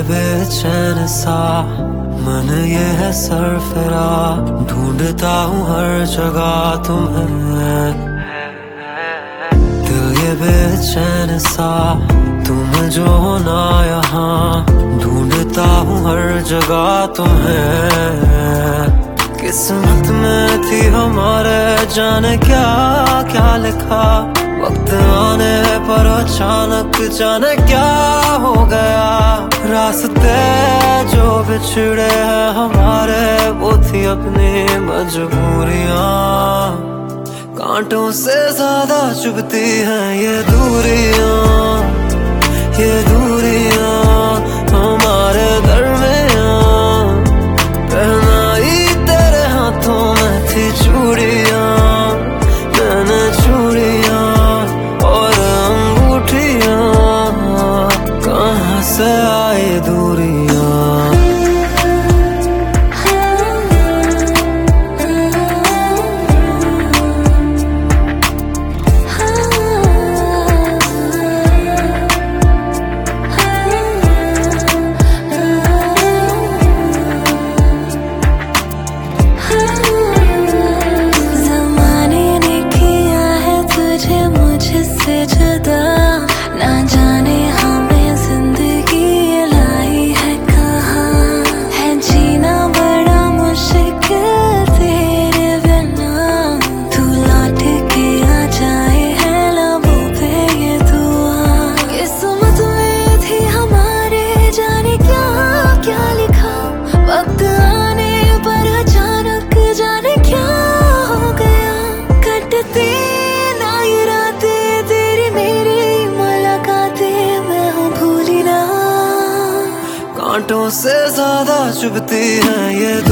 बेचैन सा मन ये है सरफरा, ढूंढता हूँ हर जगह तुम्हें। दिल ये बेचैन सा तुम जो हो ना यहाँ, ढूंढता हूँ हर जगह तुम्हें। किस्मत में थी हमारे जाने क्या क्या लिखा, वक्त आने पर अचानक जाने क्या हो गया। रास्ते जो बिछड़े हैं हमारे वो थी अपनी मजबूरियां, कांटों से ज्यादा चुभती हैं ये दूरियां, ये दूरियां हमारे दरमियां। पहनाई तेरे हाथों में थी चूड़ियां, मैंने चूड़ियां और अंगूठियां, कहाँ से आई दूरियां। ना जाने हमें जिंदगी लाई है कहाँ, है जीना बड़ा मुश्किल तेरे बिना। तू लौट के आ जाए है लबों पे ये दुआ, किस्मत में थी हमारे जाने क्या क्या लिखा, वक्त आने पर अचानक जाने क्या हो गया। कटती कांटों से ज्यादा चुभती हैं ये